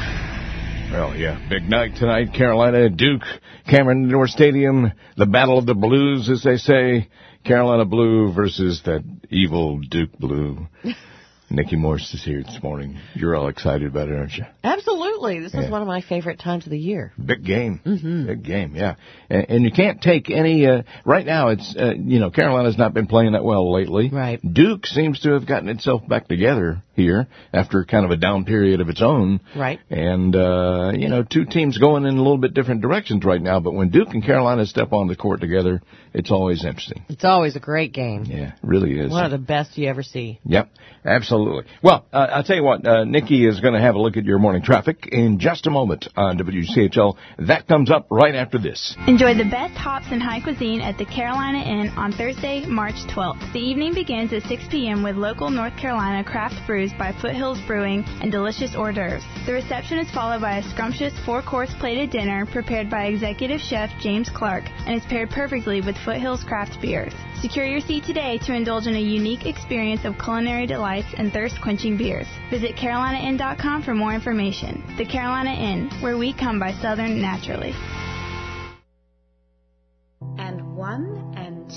Well, yeah, big night tonight. Carolina, Duke, Cameron Indoor Stadium, the Battle of the Blues, as they say. Carolina Blue versus that evil Duke Blue. Nikki Morse is here this morning. You're all excited about it, aren't you? Absolutely. This is one of my favorite times of the year. Big game. Mm-hmm. Big game, yeah. And you can't take any, right now it's, Carolina's not been playing that well lately. Right. Duke seems to have gotten itself back together here after kind of a down period of its own. Right. And, two teams going in a little bit different directions right now, but when Duke and Carolina step on the court together, it's always interesting. It's always a great game. Yeah, it really is. One of the best you ever see. Yep, absolutely. Well, I'll tell you what, Nikki is going to have a look at your morning traffic in just a moment on WCHL. That comes up right after this. Enjoy the best hops and high cuisine at the Carolina Inn on Thursday, March 12th. The evening begins at 6 p.m. with local North Carolina craft brews by Foothills Brewing and delicious hors d'oeuvres. The reception is followed by a scrumptious 4-course plated dinner prepared by executive chef James Clark and is paired perfectly with Foothills craft beers. Secure your seat today to indulge in a unique experience of culinary delights and thirst-quenching beers. Visit CarolinaInn.com for more information. The Carolina Inn, where we come by Southern naturally. And 1 and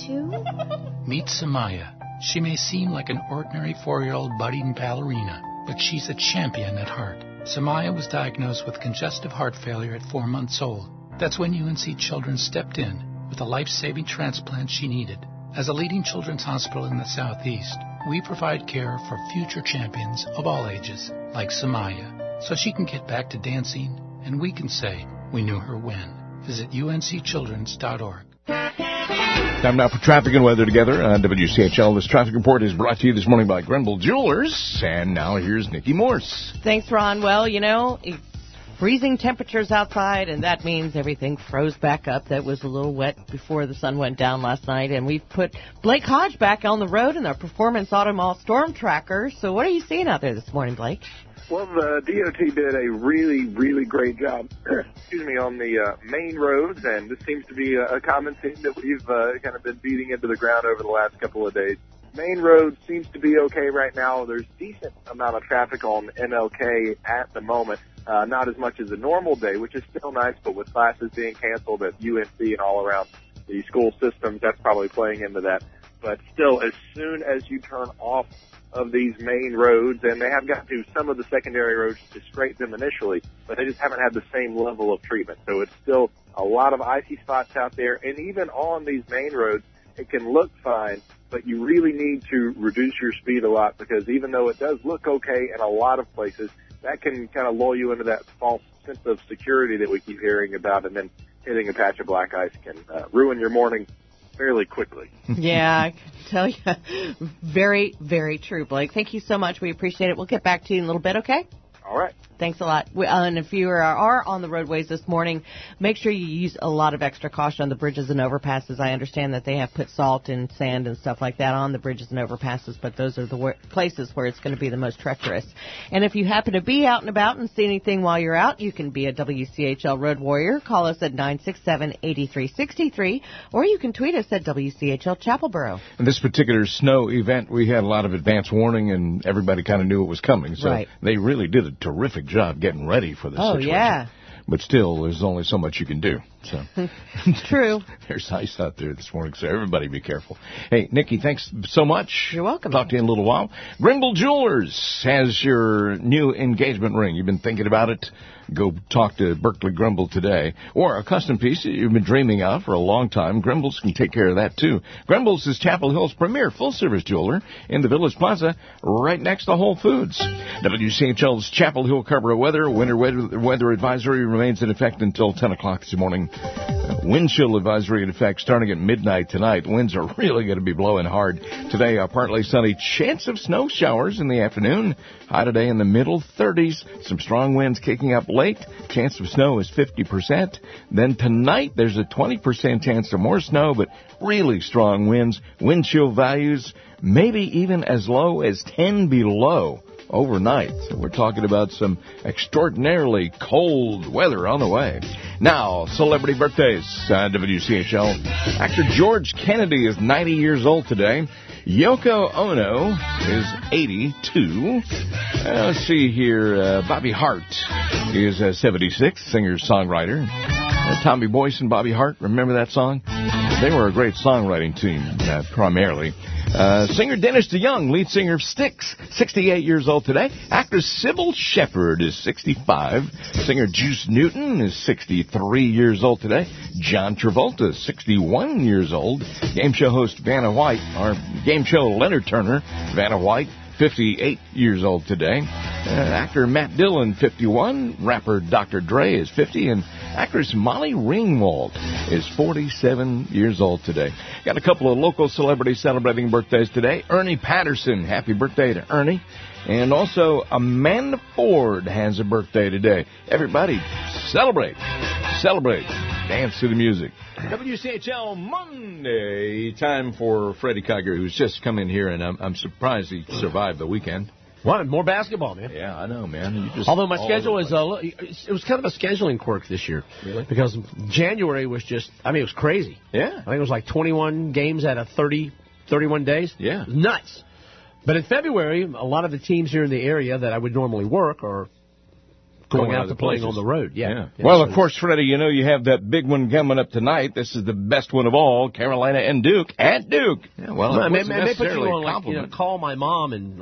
2. Meet Samaya. She may seem like an ordinary 4-year-old budding ballerina, but she's a champion at heart. Samaya was diagnosed with congestive heart failure at 4 months old. That's when UNC Children stepped in with a life-saving transplant she needed. As a leading children's hospital in the Southeast, we provide care for future champions of all ages, like Samaya, so she can get back to dancing, and we can say we knew her when. Visit uncchildrens.org. Time now for traffic and weather together on WCHL. This traffic report is brought to you this morning by Grenville Jewelers. And now here's Nikki Morse. Thanks, Ron. Well, it's freezing temperatures outside, and that means everything froze back up. That was a little wet before the sun went down last night. And we've put Blake Hodge back on the road in our Performance Automall Storm Tracker. So what are you seeing out there this morning, Blake? Well, the DOT did a really, really great job, on the main roads, and this seems to be a common theme that we've kind of been beating into the ground over the last couple of days. Main road seems to be okay right now. There's decent amount of traffic on MLK at the moment. Not as much as a normal day, which is still nice, but with classes being canceled at UNC and all around the school systems, that's probably playing into that. But still, as soon as you turn off of these main roads, and they have gotten to some of the secondary roads to scrape them initially, but they just haven't had the same level of treatment. So it's still a lot of icy spots out there, and even on these main roads, it can look fine, but you really need to reduce your speed a lot, because even though it does look okay in a lot of places, that can kind of lull you into that false sense of security that we keep hearing about, and then hitting a patch of black ice can ruin your morning fairly quickly. Yeah, I can tell you. Very, very true, Blake. Thank you so much. We appreciate it. We'll get back to you in a little bit, okay? All right. Thanks a lot. And if you are on the roadways this morning, make sure you use a lot of extra caution on the bridges and overpasses. I understand that they have put salt and sand and stuff like that on the bridges and overpasses, but those are the places where it's going to be the most treacherous. And if you happen to be out and about and see anything while you're out, you can be a WCHL Road Warrior. Call us at 967-8363, or you can tweet us at WCHL Chapelboro. In this particular snow event, we had a lot of advance warning, and everybody kind of knew it was coming. So they really did a terrific job getting ready for this situation. Yeah. But still, there's only so much you can do. So True. There's ice out there this morning, so everybody be careful. Hey, Nikki, thanks so much. You're welcome. Talk to you in a little while. Grimble Jewelers has your new engagement ring. You've been thinking about it? Go talk to Berkeley Grimble today. Or a custom piece that you've been dreaming of for a long time. Grimble's can take care of that, too. Grimble's is Chapel Hill's premier full-service jeweler in the Village Plaza right next to Whole Foods. WCHL's Chapel Hill Carrboro weather. Winter weather advisory remains in effect until 10 o'clock this morning. Wind chill advisory in effect starting at midnight tonight. Winds are really going to be blowing hard. Today, partly sunny. Chance of snow showers in the afternoon. High today in the middle 30s. Some strong winds kicking up late. Chance of snow is 50%. Then tonight, there's a 20% chance of more snow, but really strong winds. Wind chill values maybe even as low as 10 below overnight. So we're talking about some extraordinarily cold weather on the way. Now, celebrity birthdays. WCHL. Actor George Kennedy is 90 years old today. Yoko Ono is 82. Let's see here. Bobby Hart is 76, singer-songwriter. Tommy Boyce and Bobby Hart, remember that song? They were a great songwriting team, primarily. Singer Dennis DeYoung, lead singer of Styx, 68 years old today. Actress Sybil Shepherd is 65. Singer Juice Newton is 63 years old today. John Travolta, 61 years old. Game show host Vanna White, or game show Leonard Turner, Vanna White, 58 years old today. Actor Matt Dillon, 51. Rapper Dr. Dre is 50. And actress Molly Ringwald is 47 years old today. Got a couple of local celebrities celebrating birthdays today. Ernie Patterson, happy birthday to Ernie. And also Amanda Ford has a birthday today. Everybody, celebrate. Celebrate. Dance to the music. WCHL Monday. Time for Freddie Kiger, who's just come in here, and I'm surprised he survived the weekend. What? More basketball, man. Yeah, I know, man. Although my schedule was it was kind of a scheduling quirk this year. Really? Because January was just, it was crazy. Yeah. I think it was like 21 games out of 31 days. Yeah. It was nuts. But in February, a lot of the teams here in the area that I would normally work are going out to playing on the road. Yeah. Well, of course, Freddie, you have that big one coming up tonight. This is the best one of all, Carolina and Duke at Duke. Yeah, well, I may put you on, call my mom and,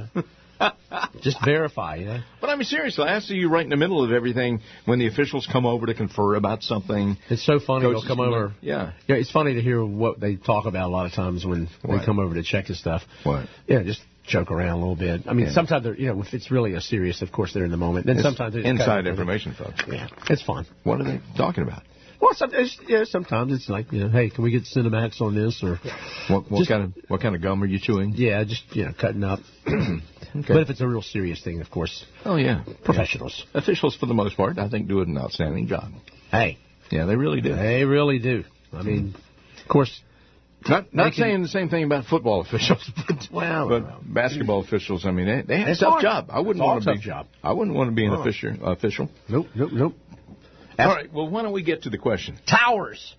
just verify, But seriously, I see you right in the middle of everything when the officials come over to confer about something. It's so funny they'll come over. Yeah, it's funny to hear what they talk about a lot of times when they come over to check his stuff. What? Yeah, just joke around a little bit. Sometimes they're, if it's really a serious, of course they're in the moment. Then sometimes it's inside information, folks. Yeah, it's fun. What are they talking about? Well, sometimes it's like, hey, can we get Cinemax on this, or what kind of gum are you chewing? Yeah, just cutting up. Okay. But if it's a real serious thing, of course. Oh yeah, professionals, officials for the most part, I think do an outstanding job. Hey, yeah, they really do. They really do. Of course. Not saying the same thing about football officials, but basketball officials. They have a tough job. I wouldn't want to be. I wouldn't want to be an official. Nope. All right. Well, why don't we get to the question? Towers.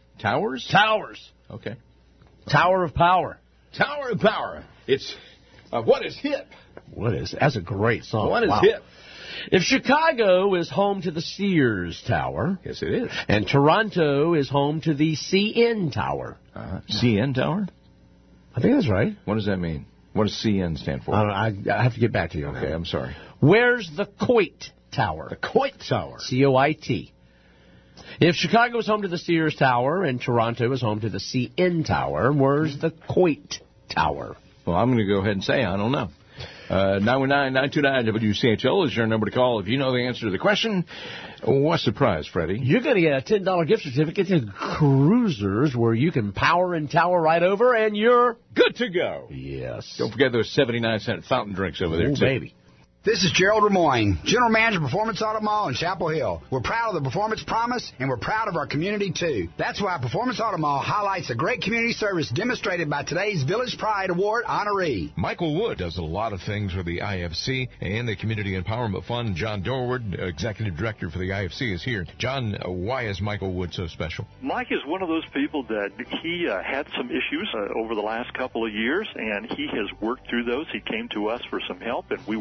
Okay. Tower of Power. Tower of Power. It's what is hip? That's a great song. What is hip? If Chicago is home to the Sears Tower. Yes, it is. And Toronto is home to the CN Tower. CN Tower? I think that's right. What does that mean? What does CN stand for? I have to get back to you. Okay, I'm sorry. Where's the Coit Tower? The Coit Tower. COIT. If Chicago is home to the Sears Tower and Toronto is home to the CN Tower, where's the Coit Tower? Well, I'm going to go ahead and say I don't know. 919-929-WCHL is your number to call if you know the answer to the question. What's the prize, Freddie? You're going to get a $10 gift certificate to Cruisers, where you can power and tower right over, and you're good to go. Yes. Don't forget those 79-cent fountain drinks over there, too. Baby. This is Gerald Lemoyne, General Manager of Performance Auto Mall in Chapel Hill. We're proud of the Performance Promise, and we're proud of our community, too. That's why Performance Auto Mall highlights the great community service demonstrated by today's Village Pride Award honoree. Michael Wood does a lot of things for the IFC and the Community Empowerment Fund. John Dorward, Executive Director for the IFC, is here. John, why is Michael Wood so special? Mike is one of those people that he had some issues over the last couple of years, and he has worked through those. He came to us for some help, and we were able to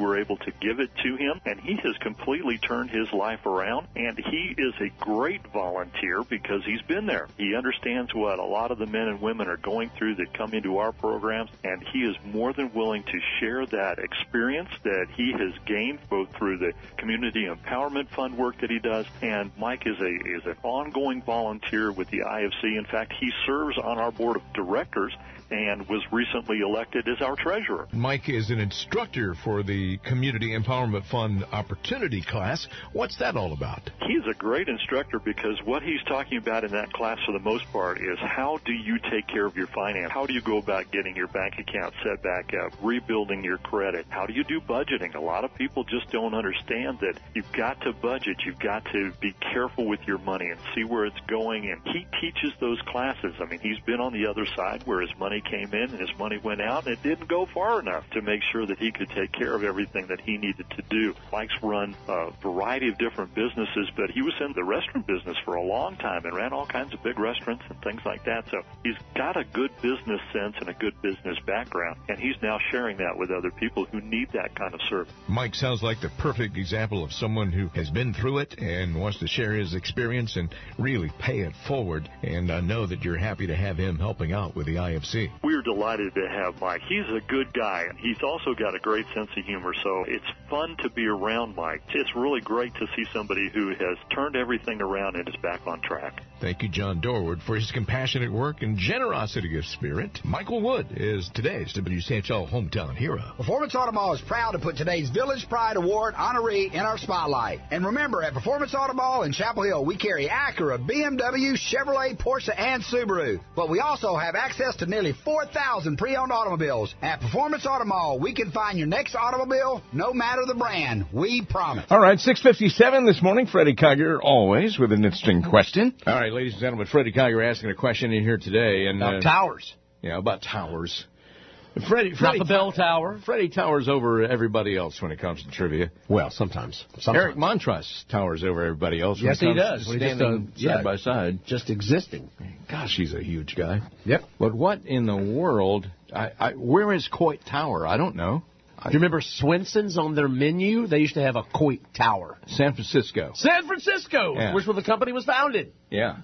to give it to him, and he has completely turned his life around, and he is a great volunteer because he's been there. He understands what a lot of the men and women are going through that come into our programs, and he is more than willing to share that experience that he has gained both through the Community Empowerment Fund work that he does, and Mike is an ongoing volunteer with the IFC. In fact, he serves on our board of directors and was recently elected as our treasurer. Mike is an instructor for the Community Empowerment Fund Opportunity Class. What's that all about? He's a great instructor because what he's talking about in that class for the most part is how do you take care of your finance? How do you go about getting your bank account set back up, rebuilding your credit? How do you do budgeting? A lot of people just don't understand that you've got to budget. You've got to be careful with your money and see where it's going. And he teaches those classes. I mean, he's been on the other side where his money came in and his money went out, and it didn't go far enough to make sure that he could take care of everything that he needed to do. Mike's run a variety of different businesses, but he was in the restaurant business for a long time and ran all kinds of big restaurants and things like that. So he's got a good business sense and a good business background, and he's now sharing that with other people who need that kind of service. Mike sounds like the perfect example of someone who has been through it and wants to share his experience and really pay it forward. And I know that you're happy to have him helping out with the IFC. We're delighted to have Mike. He's a good guy. He's also got a great sense of humor, so it's fun to be around Mike. It's really great to see somebody who has turned everything around and is back on track. Thank you, John Dorward, for his compassionate work and generosity of spirit. Michael Wood is today's WCHL Hometown Hero. Performance Auto Mall is proud to put today's Village Pride Award honoree in our spotlight. And remember, at Performance Auto Mall in Chapel Hill, we carry Acura, BMW, Chevrolet, Porsche, and Subaru. But we also have access to nearly 4,000 pre-owned automobiles. At Performance Auto Mall, we can find your next automobile, no matter the brand. We promise. All right, 6:57 this morning. Freddie Kiger, always with an interesting question. All right, ladies and gentlemen, Freddie Kiger asking a question in here today. And about towers. Yeah, about towers. Freddie Not the bell tower. Freddie towers over everybody else when it comes to trivia. Well, sometimes. Eric Montross towers over everybody else. Yes, he does. Standing side by side. Just existing. Gosh, he's a huge guy. Yep. But what in the world? Where is Coit Tower? I don't know. Do you remember Swenson's on their menu? They used to have a Coit Tower. San Francisco. San Francisco, yeah. Which where the company was founded. Yeah.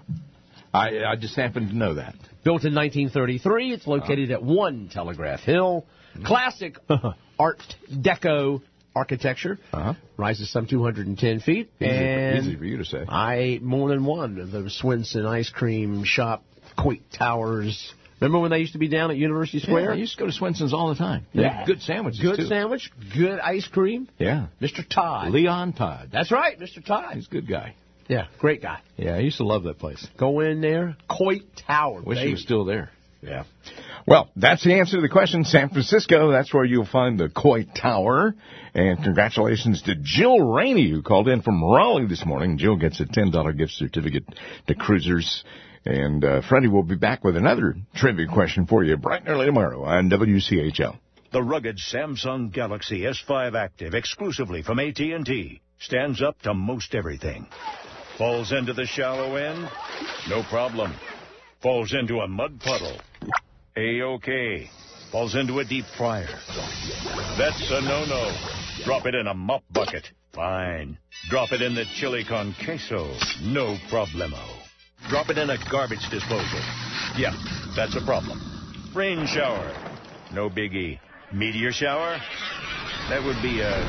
I just happened to know that. Built in 1933, it's located at 1 Telegraph Hill. Classic Art Deco architecture. Rises some 210 feet. Easy for you to say. I ate more than one of the Swenson ice cream shop Coit Towers. Remember when they used to be down at University Square? Yeah, I used to go to Swenson's all the time. Yeah. Good sandwiches, Good too. sandwich, good ice cream. Yeah. Mr. Todd. Leon Todd. That's right, Mr. Todd. He's a good guy. Yeah, great guy. Yeah, I used to love that place. Go in there. Coit Tower. Wish he was still there. Yeah. Well, that's the answer to the question. San Francisco, that's where you'll find the Coit Tower. And congratulations to Jill Rainey, who called in from Raleigh this morning. Jill gets a $10 gift certificate to Cruisers. And Freddie will be back with another trivia question for you bright and early tomorrow on WCHL. The rugged Samsung Galaxy S5 Active, exclusively from AT&T, stands up to most everything. Falls into the shallow end? No problem. Falls into a mud puddle? A-OK. Falls into a deep fryer? That's a no-no. Drop it in a mop bucket? Fine. Drop it in the chili con queso? No problemo. Drop it in a garbage disposal? Yeah, that's a problem. Rain shower? No biggie. Meteor shower? That would be a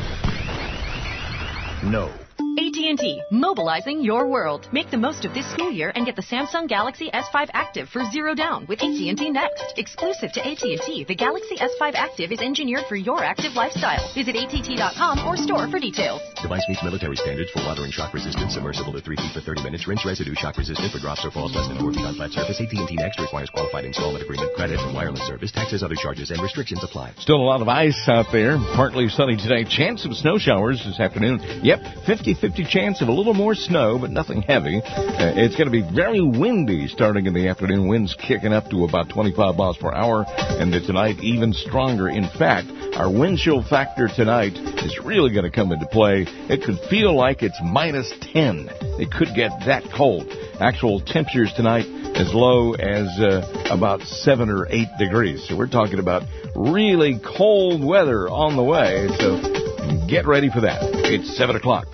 no. AT&T, mobilizing your world. Make the most of this school year and get the Samsung Galaxy S5 Active for $0 down with AT&T Next. Exclusive to AT&T, the Galaxy S5 Active is engineered for your active lifestyle. Visit att.com or store for details. Device meets military standards for watering shock resistant, submersible to 3 feet for 30 minutes, rinse residue shock resistant for drops or falls less than 4 feet on flat surface. AT&T Next requires qualified installment agreement, credit, and wireless service. Taxes, other charges, and restrictions apply. Still a lot of ice out there. Partly sunny today. Chance of snow showers this afternoon. Yep, 50-50 chance of a little more snow, but nothing heavy. It's going to be very windy starting in the afternoon. Winds kicking up to about 25 miles per hour, and tonight even stronger. In fact, our wind chill factor tonight is really going to come into play. It could feel like it's minus 10. It could get that cold. Actual temperatures tonight as low as about 7 or 8 degrees. So we're talking about really cold weather on the way. So Get ready for that. It's 7 o'clock.